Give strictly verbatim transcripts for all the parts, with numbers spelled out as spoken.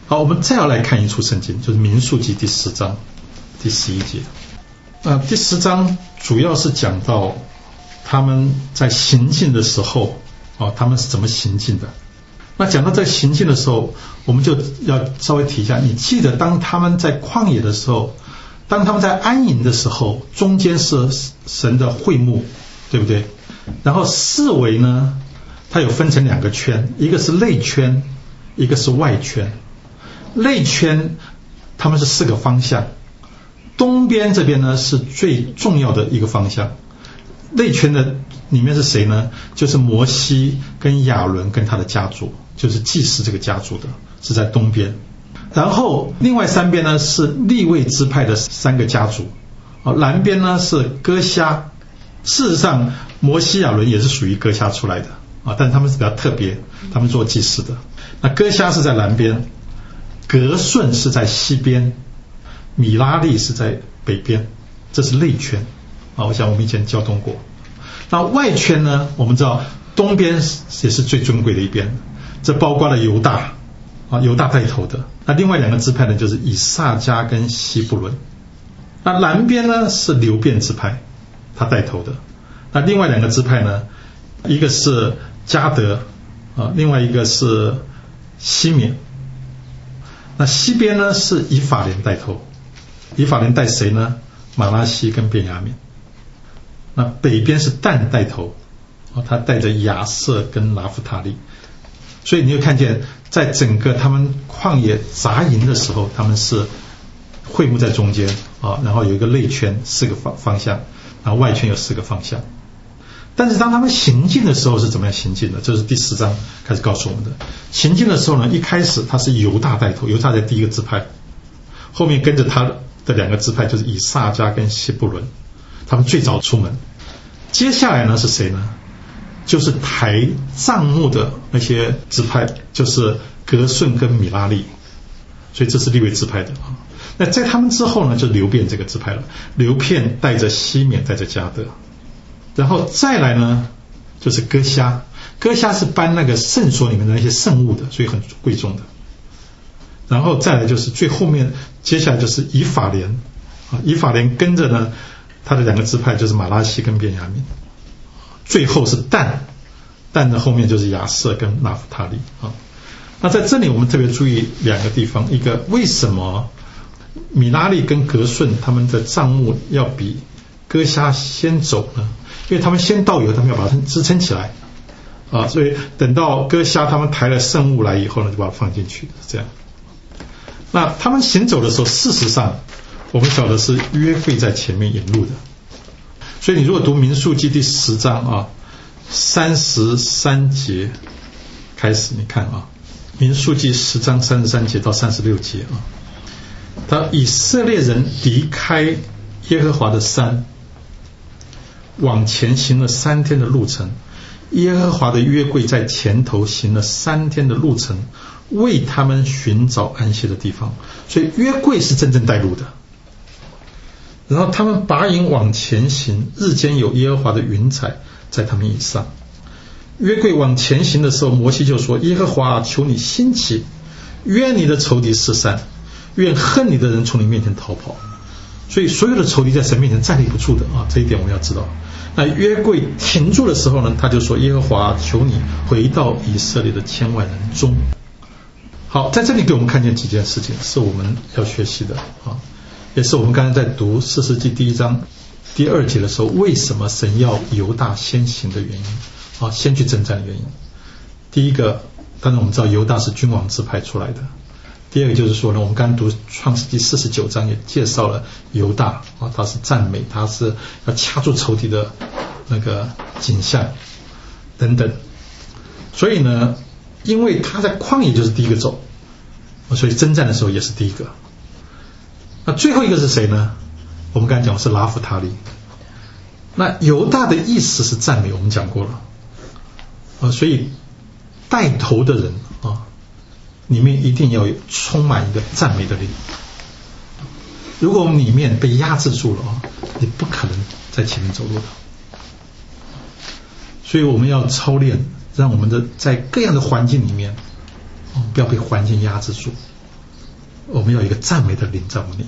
好，我们再要来看一处圣经，就是民数记第十章第十一节。那第十章主要是讲到他们在行进的时候，哦，他们是怎么行进的。那讲到在行进的时候，我们就要稍微提一下，你记得当他们在旷野的时候，当他们在安营的时候，中间是神的会幕，对不对？然后四围呢，它有分成两个圈，一个是内圈，一个是外圈。内圈他们是四个方向，东边这边呢是最重要的一个方向。内圈的里面是谁呢？就是摩西跟亚伦跟他的家族，就是祭司这个家族的，是在东边。然后另外三边呢是利未支派的三个家族，南边呢是哥辖。事实上摩西亚伦也是属于哥辖出来的，但他们是比较特别，他们做祭司的。那哥辖是在南边，革顺是在西边，米拉利是在北边，这是内圈啊，我想我们以前交通过。那外圈呢，我们知道东边也是最尊贵的一边，这包括了犹大啊，犹大带头的。那另外两个支派呢，就是以萨迦跟西布伦。那南边呢是流便支派，他带头的。那另外两个支派呢，一个是迦得啊，另外一个是西缅。那西边呢是以法莲带头，以法莲带谁呢？马拉西跟便雅悯。那北边是但带头，他带着亚瑟跟拿弗他利。所以你会看见在整个他们旷野杂营的时候，他们是会幕在中间啊，然后有一个内圈四个方方向，然后外圈有四个方向。但是当他们行进的时候是怎么样行进的？这是第十章开始告诉我们的。行进的时候呢，一开始他是犹大带头，犹大在第一个支派，后面跟着他的两个支派就是以萨迦跟西布伦，他们最早出门。接下来呢是谁呢？就是抬帐幕的那些支派，就是革顺跟米拉利，所以这是利未支派的啊。那在他们之后呢，就流便这个支派了，流便带着西缅带着迦得。然后再来呢就是哥辖，哥辖是搬那个圣所里面的那些圣物的，所以很贵重的。然后再来就是最后面，接下来就是以法莲啊，以法莲跟着呢他的两个支派就是马拉西跟便雅悯。最后是但，但的后面就是亚瑟跟拿弗他利啊。那在这里我们特别注意两个地方，一个为什么米拉利跟革顺他们的帐幕要比哥辖先走呢？因为他们先到以后，他们要把它支撑起来啊，所以等到哥辖他们抬了圣物来以后呢，就把它放进去，是这样。那他们行走的时候，事实上我们晓得是约柜在前面引路的。所以你如果读民数记第十章啊，三十三节开始，你看啊，民数记十章三十三节到三十六节啊，他以色列人离开耶和华的山，往前行了三天的路程，耶和华的约柜在前头行了三天的路程，为他们寻找安歇的地方。所以约柜是真正带路的。然后他们拔营往前行，日间有耶和华的云彩在他们以上。约柜往前行的时候，摩西就说：耶和华，求你兴起，愿你的仇敌四散，愿恨你的人从你面前逃跑。所以所有的仇敌在神面前站立不住的啊，这一点我们要知道。那约柜停住的时候呢，他就说：耶和华，求你回到以色列的千万人中。好，在这里给我们看见几件事情是我们要学习的啊，也是我们刚才在读士师记第一章第二节的时候，为什么神要犹大先行的原因啊，先去征战的原因。第一个，当然我们知道犹大是君王支派出来的。第二个就是说呢，我们刚才读创世记四十九章也介绍了犹大啊，他是赞美，他是要掐住仇敌的那个景象等等。所以呢，因为他在旷野就是第一个走，所以征战的时候也是第一个。那最后一个是谁呢？我们刚才讲是拿弗他利。那犹大的意思是赞美，我们讲过了啊，所以带头的人啊，里面一定要有充满一个赞美的灵。如果我们里面被压制住了啊，你不可能在前面走路的。所以我们要操练，让我们的在各样的环境里面，不要被环境压制住， 我们要有一个赞美的灵在我们里面。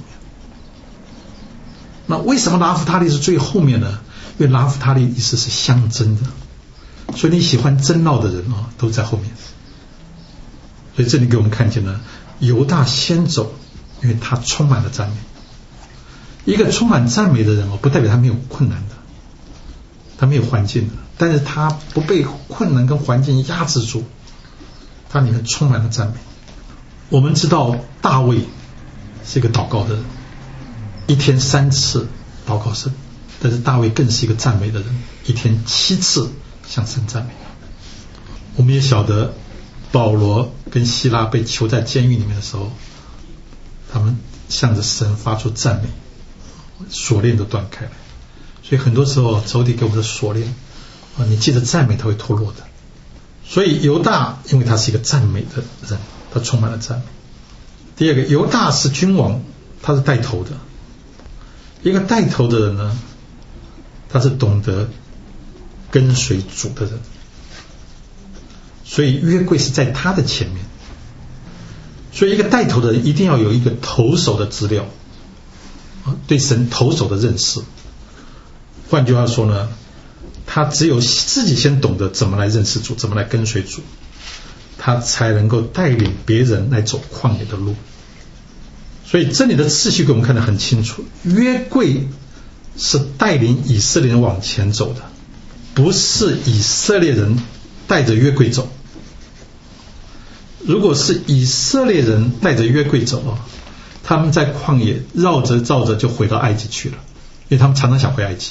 那为什么拿弗他利是最后面呢？因为拿弗他利意思是相争的，所以你喜欢争闹的人啊，都在后面。所以这里给我们看见呢，犹大先走，因为他充满了赞美。一个充满赞美的人哦，不代表他没有困难的，他没有环境的，但是他不被困难跟环境压制住，他里面充满了赞美。我们知道大卫是一个祷告的人，一天三次祷告神，但是大卫更是一个赞美的人，一天七次向神赞美。我们也晓得保罗跟希拉被囚在监狱里面的时候，他们向着神发出赞美，锁链都断开了。所以很多时候仇敌给我们的锁链啊，你记得赞美它会脱落的。所以犹大因为他是一个赞美的人，他充满了赞美。第二个，犹大是君王，他是带头的。一个带头的人呢，他是懂得跟随主的人，所以约柜是在他的前面。所以一个带头的人一定要有一个头手的资料，对神头手的认识。换句话说呢，他只有自己先懂得怎么来认识主，怎么来跟随主，他才能够带领别人来走旷野的路。所以这里的次序给我们看得很清楚，约柜是带领以色列人往前走的，不是以色列人带着约柜走。如果是以色列人带着约柜走，他们在旷野绕着绕着就回到埃及去了，因为他们常常想回埃及。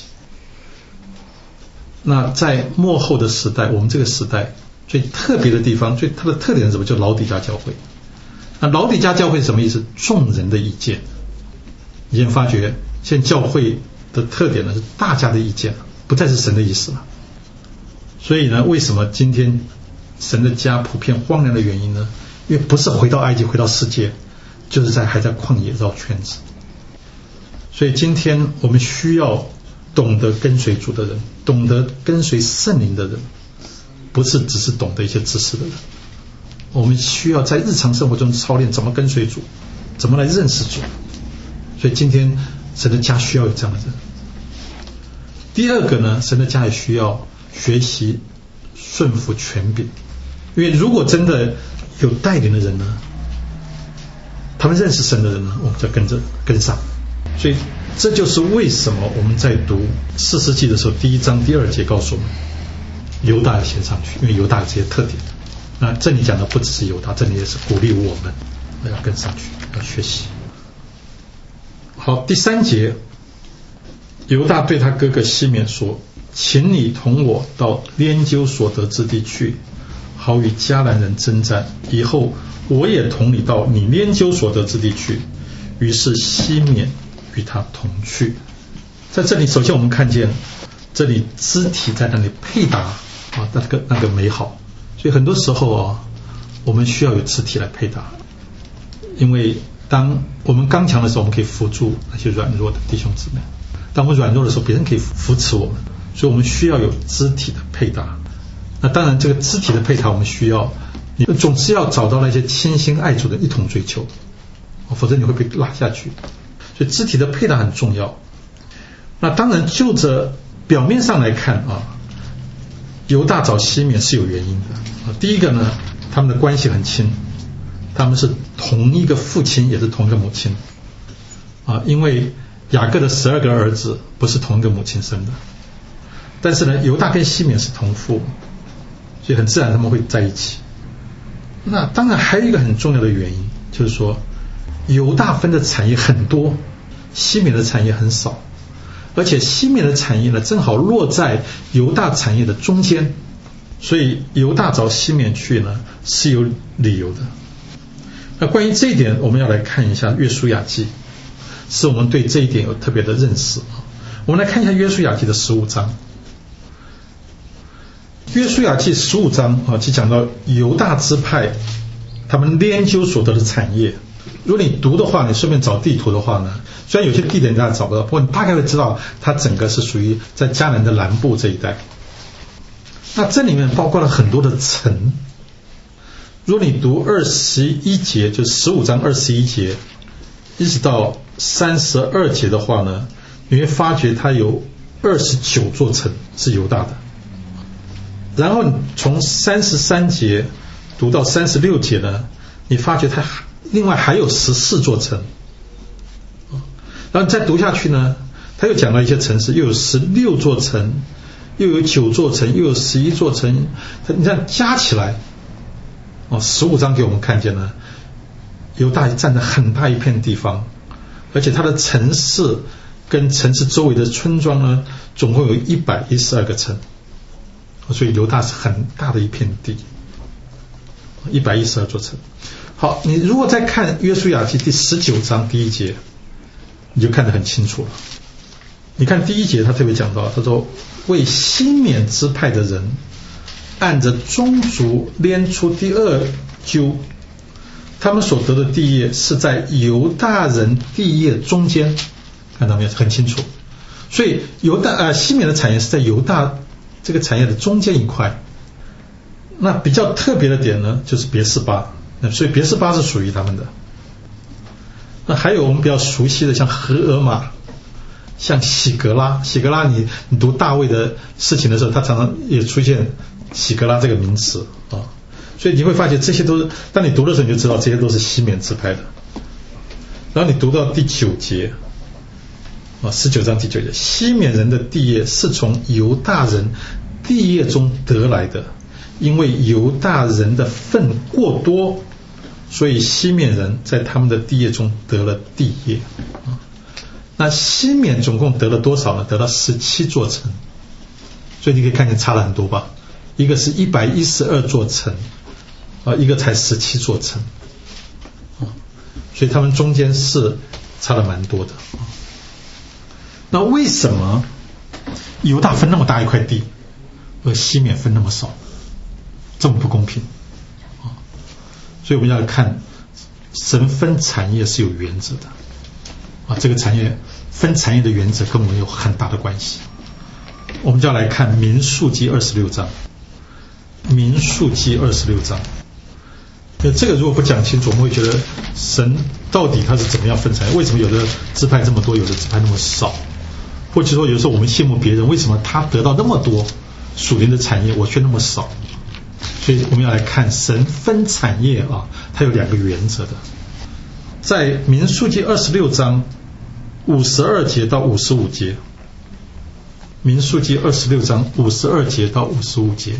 那在末后的时代，我们这个时代最特别的地方，最它的特点是什么？就老底嘉教会。那老底嘉教会是什么意思？众人的意见。你先发觉现在教会的特点呢是大家的意见，不再是神的意思了。所以呢，为什么今天神的家普遍荒凉的原因呢？因为不是回到埃及回到世界，就是在还在旷野绕圈子。所以今天我们需要懂得跟随主的人，懂得跟随圣灵的人，不是只是懂得一些知识的人。我们需要在日常生活中操练怎么跟随主，怎么来认识主。所以今天神的家需要有这样的人。第二个呢，神的家也需要学习顺服权柄，因为如果真的有带领的人呢，他们认识神的人呢，我们就跟着跟上。所以这就是为什么我们在读士师记的时候，第一章第二节告诉我们犹大要先上去，因为犹大有这些特点。那这里讲的不只是犹大，这里也是鼓励我们要跟上去，要学习。好，第三节，犹大对他哥哥西缅说：请你同我到拈阄所得之地去，好与迦南人征战，以后我也同你到你拈阄所得之地去。于是西缅与他同去。在这里首先我们看见这里肢体在那里配搭啊，那个那个美好。所以很多时候啊，我们需要有肢体来配搭，因为当我们刚强的时候，我们可以扶助那些软弱的弟兄姊妹；当我们软弱的时候，别人可以扶持我们。所以我们需要有肢体的配搭。那当然，这个肢体的配搭，我们需要你总是要找到那些倾心爱主的一同追求，否则你会被拉下去。所以肢体的配搭很重要。那当然，就着表面上来看啊，犹大找西缅是有原因的。第一个呢，他们的关系很亲，他们是同一个父亲，也是同一个母亲啊。因为雅各的十二个儿子不是同一个母亲生的，但是呢，犹大跟西缅是同父，所以很自然他们会在一起。那当然还有一个很重要的原因，就是说犹大分的产业很多，西缅的产业很少，而且西缅的产业呢正好落在犹大产业的中间，所以犹大找西缅去呢是有理由的。那关于这一点，我们要来看一下约书亚记，使我们对这一点有特别的认识。我们来看一下约书亚记的十五章。约书亚记十五章啊，就讲到犹大支派他们拈阄所得的产业。如果你读的话，你顺便找地图的话呢，虽然有些地点大家找不到，不过你大概会知道它整个是属于在迦南的南部这一带。那这里面包括了很多的城， 如果你读二十一节，就十五章二十一节一直到三十二节的话呢，你会发觉它有二十九座城是犹大的。然后从三十三节读到三十六节呢，你发觉它另外还有十四座城。然后再读下去呢，他又讲了一些城市，又有十六座城，又有九座城，又有十一座城。你看加起来，哦，十五章给我们看见了，犹大占着很大一片地方，而且它的城市跟城市周围的村庄呢，总共有一百一十二个城，所以犹大是很大的一片地，一百一十二座城。好，你如果再看约书亚记第十九章第一节，你就看得很清楚了。你看第一节他特别讲到，他说为西缅支派的人按着宗族拈出第二阄，他们所得的地业是在犹大人地业中间，看到没有？很清楚。所以犹大呃西缅的产业是在犹大这个产业的中间一块。那比较特别的点呢，就是别是巴，所以别是巴是属于他们的。那还有我们比较熟悉的，像何尔玛，像喜格拉。喜格拉你你读大卫的事情的时候，他常常也出现喜格拉这个名词啊，所以你会发现这些都是，当你读的时候你就知道这些都是西缅支派的。然后你读到第九节啊，十九章第九节，西缅人的地业是从犹大人地业中得来的，因为犹大人的份过多，所以西缅人在他们的地业中得了地业。那西缅总共得了多少呢？得了十七座城。所以你可以看见差了很多吧，一个是一百一十二座城啊，一个才十七座城，所以他们中间是差了蛮多的。那为什么犹大分那么大一块地，而西缅分那么少，这么不公平？所以我们要看神分产业是有原则的啊，这个产业分产业的原则跟我们有很大的关系。我们就要来看民数记二十六章，民数记二十六章。这个如果不讲清楚，我们会觉得神到底他是怎么样分产业？为什么有的支派这么多，有的支派那么少？或者说有时候我们羡慕别人，为什么他得到那么多属灵的产业，我却那么少？所以我们要来看神分产业啊，它有两个原则的。在民数记二十六章五十二节到五十五节，民数记二十六章五十二节到五十五节，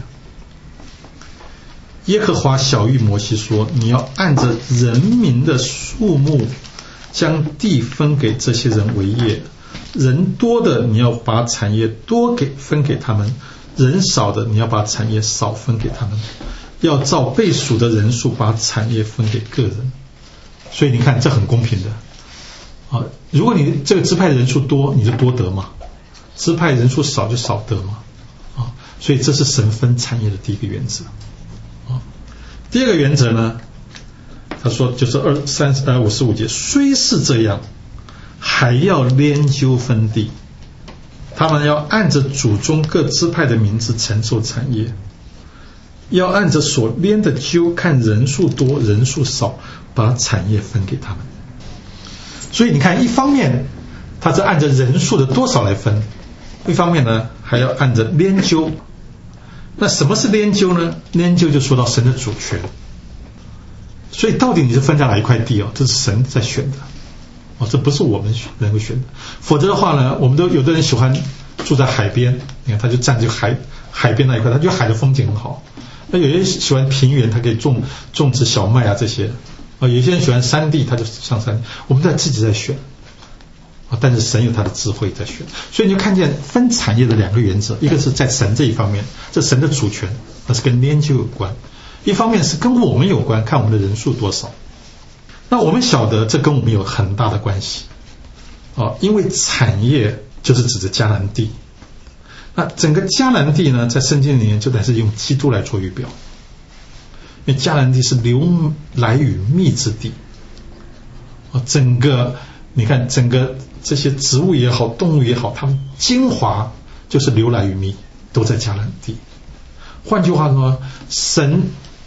耶和华晓谕摩西说，你要按着人民的数目将地分给这些人为业，人多的你要把产业多给分给他们，人少的你要把产业少分给他们，要照被数的人数把产业分给个人。所以你看这很公平的啊，如果你这个支派的人数多，你就多得嘛，支派人数少就少得嘛啊，所以这是神分产业的第一个原则啊。第二个原则呢，他说就是二三呃五十五节，虽是这样，还要拈阄分地，他们要按着祖宗各支派的名字承受产业，要按着所拈的阄看人数多人数少，把产业分给他们。所以你看，一方面他是按着人数的多少来分，一方面呢还要按着拈阄。那什么是拈阄呢？拈阄就说到神的主权。所以到底你是分在哪一块地哦？这是神在选的哦，这不是我们能够选的。否则的话呢，我们都有的人喜欢住在海边，你看他就占这个海海边那一块，他觉得海的风景很好。那有些人喜欢平原，他可以种种植小麦啊这些啊，有些人喜欢山地，他就上山。我们在自己在选啊，但是神有他的智慧在选。所以你就看见分产业的两个原则，一个是在神这一方面，这神的主权，那是跟拈阄有关；一方面是跟我们有关，看我们的人数多少。那我们晓得这跟我们有很大的关系啊，因为产业就是指着迦南地。那整个迦南地呢，在圣经里面就得是用基督来做预表，因为迦南地是流奶与蜜之地啊，整个你看整个这些植物也好，动物也好，它们精华就是流奶与蜜，都在迦南地。换句话说，神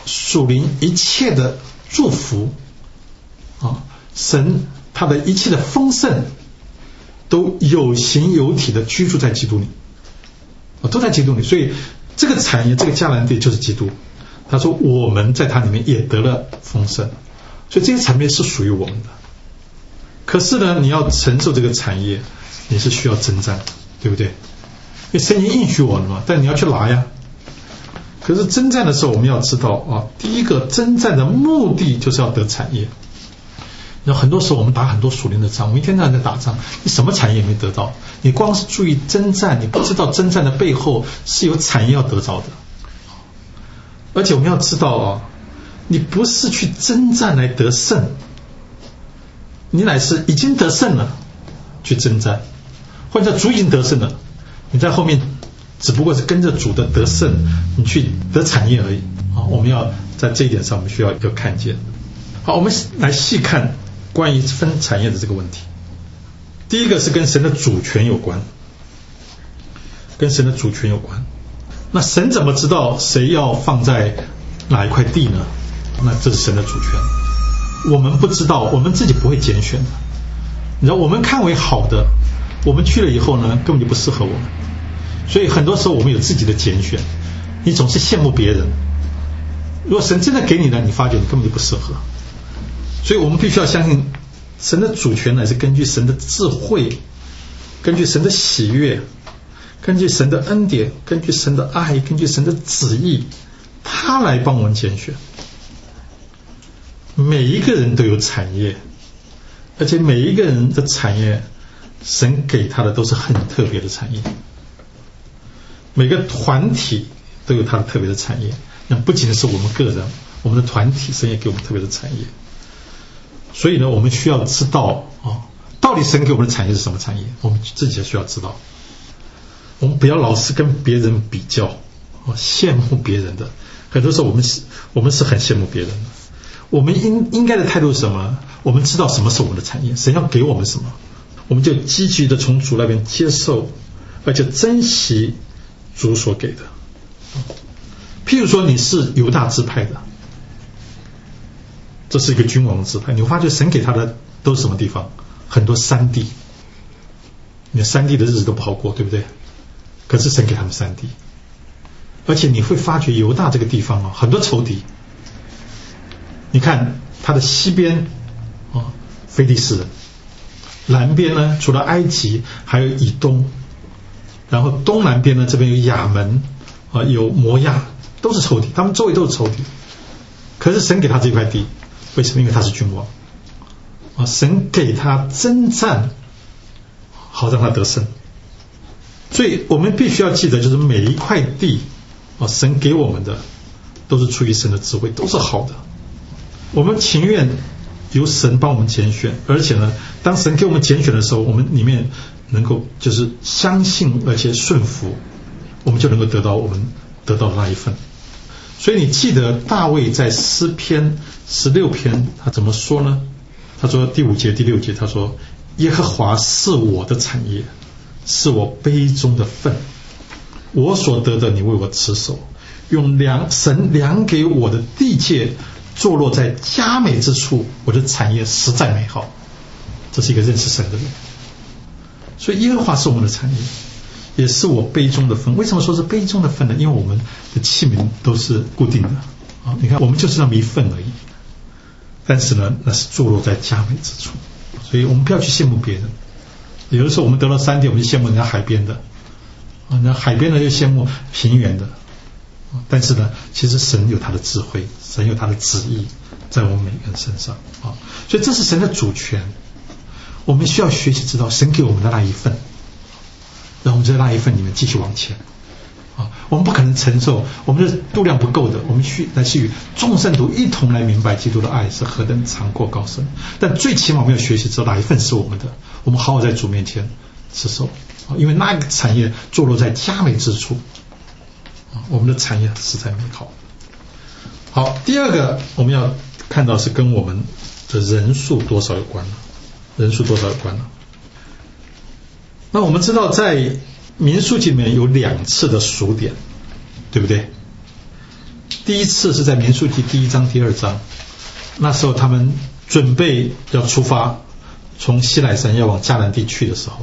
属灵一切的祝福啊，神他的一切的丰盛都有形有体的居住在基督里，都在基督里。所以这个产业，这个迦南地就是基督。他说我们在他里面也得了丰盛，所以这些产业是属于我们的。可是呢，你要承受这个产业，你是需要征战，对不对？因为神已经应许我了嘛，但你要去拿呀。可是征战的时候，我们要知道啊，第一个征战的目的就是要得产业。那很多时候我们打很多属灵的仗，我们一天到晚在打仗，你什么产业没得到？你光是注意征战，你不知道征战的背后是有产业要得着的。而且我们要知道啊，你不是去征战来得胜，你乃是已经得胜了去征战，或者主已经得胜了，你在后面只不过是跟着主的得胜，你去得产业而已啊。我们要在这一点上，我们需要有看见。好，我们来细看关于分产业的这个问题。第一个是跟神的主权有关，跟神的主权有关。那神怎么知道谁要放在哪一块地呢？那这是神的主权，我们不知道，我们自己不会拣选的。你知道，我们看为好的，我们去了以后呢，根本就不适合我们。所以很多时候我们有自己的拣选，你总是羡慕别人。如果神真的给你了，你发觉你根本就不适合。所以我们必须要相信神的主权乃是根据神的智慧，根据神的喜悦，根据神的恩典，根据神的爱，根据神的旨意，他来帮我们拣选。每一个人都有产业，而且每一个人的产业神给他的都是很特别的产业。每个团体都有他的特别的产业，那不仅是我们个人，我们的团体神也给我们特别的产业。所以呢，我们需要知道啊，到底神给我们的产业是什么产业，我们自己也需要知道。我们不要老是跟别人比较，羡慕别人的。很多时候我们是我们是很羡慕别人的。我们应应该的态度是什么？我们知道什么是我们的产业，神要给我们什么，我们就积极的从主那边接受，而且珍惜主所给的。譬如说你是犹大支派的，这是一个君王支派，你会发觉神给他的都是什么地方？很多山地，你山地的日子都不好过，对不对？可是神给他们山地，而且你会发觉犹大这个地方啊，很多仇敌。你看它的西边啊，非利士人；南边呢，除了埃及，还有以东；然后东南边呢，这边有亚门啊，有摩亚，都是仇敌，他们周围都是仇敌。可是神给他这块地，为什么？因为他是君王啊，神给他征战，好让他得胜。所以我们必须要记得，就是每一块地啊，神给我们的都是出于神的智慧，都是好的。我们情愿由神帮我们拣选，而且呢，当神给我们拣选的时候，我们里面能够就是相信而且顺服，我们就能够得到我们得到的那一份。所以你记得大卫在诗篇十六篇他怎么说呢？他说第五节第六节，他说耶和华是我的产业，是我杯中的分，我所得的你为我持守，用量神量给我的地界，坐落在佳美之处，我的产业实在美好。这是一个认识神的人。所以耶和华是我们的产业，也是我杯中的分。为什么说是杯中的分呢？因为我们的器皿都是固定的啊，你看我们就是那么一份而已。但是呢，那是坐落在佳美之处，所以我们不要去羡慕别人。有的时候我们得了山地，我们就羡慕人家海边的啊，那海边的就羡慕平原的。但是呢，其实神有他的智慧，神有他的旨意在我们每个人身上啊，所以这是神的主权。我们需要学习知道神给我们的那一份，让我们在那一份里面继续往前啊。我们不可能承受，我们的度量不够的，我们需来去与众圣徒一同来明白基督的爱是何等长阔高深。但最起码我们要学习知道哪一份是我们的，我们好好在主面前持守啊，因为那个产业坐落在佳美之处。我们的产业实在美好。好，第二个我们要看到是跟我们的人数多少有关了，人数多少有关了。那我们知道在民数记里面有两次的数点，对不对？ 第一次是在民数记第一章第二章，那时候他们准备要出发，从西乃山要往迦南地去的时候，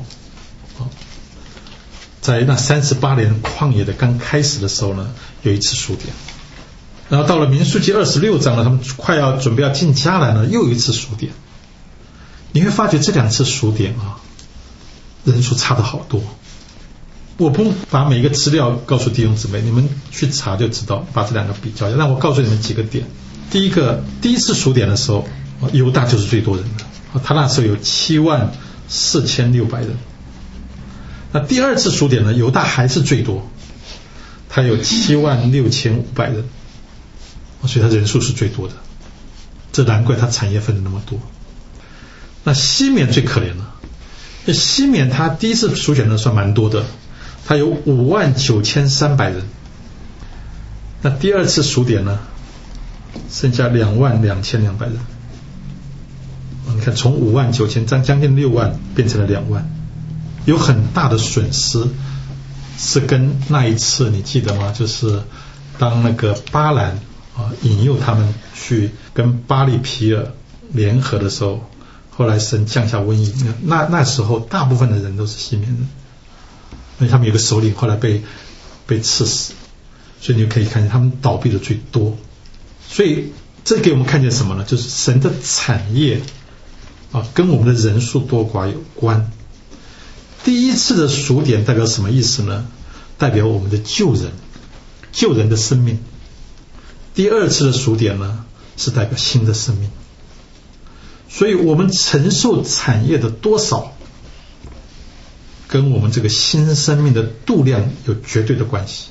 在那三十八年旷野的刚开始的时候呢，有一次数点。然后到了民数记二十六章呢，他们快要准备要进迦南了，又有一次数点。你会发觉这两次数点啊，人数差的好多。我不把每一个资料告诉弟兄姊妹，你们去查就知道，把这两个比较。那我告诉你们几个点。第一个，第一次数点的时候，犹大就是最多人的，他那时候有七万四千六百人。那第二次数点呢，犹大还是最多，他有七万六千五百人，所以他人数是最多的。这难怪他产业分的那么多。那西缅最可怜了，西缅他第一次数选的算蛮多的，他有五万九千三百人。那第二次数点呢，剩下两万两千两百人。你看，从五万九千将将近六万变成了两万，有很大的损失，是跟那一次你记得吗？就是当那个巴兰啊引诱他们去跟巴力皮尔联合的时候，后来神降下瘟疫，那那时候大部分的人都是西缅人，因为他们有个首领后来被被刺死，所以你就可以看见他们倒闭的最多。所以这给我们看见什么呢？就是神的产业啊，跟我们的人数多寡有关。第一次的数点代表什么意思呢？代表我们的救人，救人的生命。第二次的数点呢，是代表新的生命。所以我们承受产业的多少，跟我们这个新生命的度量有绝对的关系。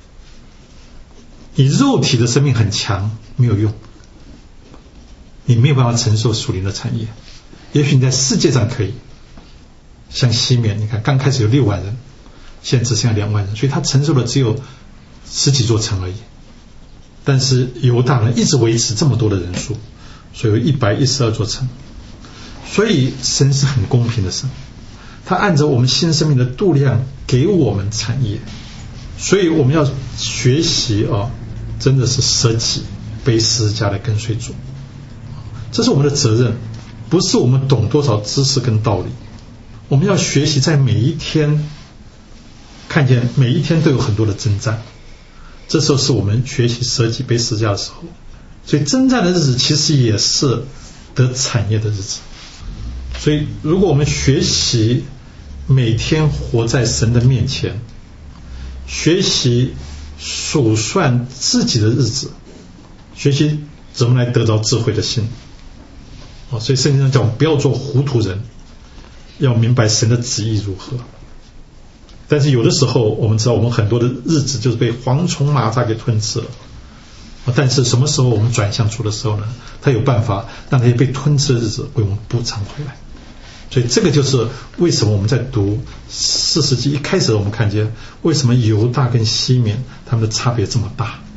你肉体的生命很强没有用，你没有办法承受属灵的产业。也许你在世界上可以，像西缅，你看刚开始有六万人，现在只剩下两万人，所以他承受的只有十几座城而已。但是犹大呢，一直维持这么多的人数，所以有一百一十二座城。所以神是很公平的神，他按照我们新生命的度量给我们产业。所以我们要学习啊，真的是舍己背十字架来跟随主，这是我们的责任，不是我们懂多少知识跟道理。我们要学习在每一天，看见每一天都有很多的征战，这时候是我们学习舍己背十字架的时候。所以征战的日子其实也是得产业的日子。所以如果我们学习每天活在神的面前，学习数算自己的日子，学习怎么来得着智慧的心。所以圣经上讲，不要做糊涂人，要明白神的旨意如何。但是有的时候我们知道，我们很多的日子就是被蝗虫蚂蚱给吞吃了。但是什么时候我们转向主的时候呢？他有办法让那些被吞吃的日子为我们补偿回来。所以这个就是为什么我们在读四世纪一开始我们看见为什么犹大跟西缅他们的差别这么大。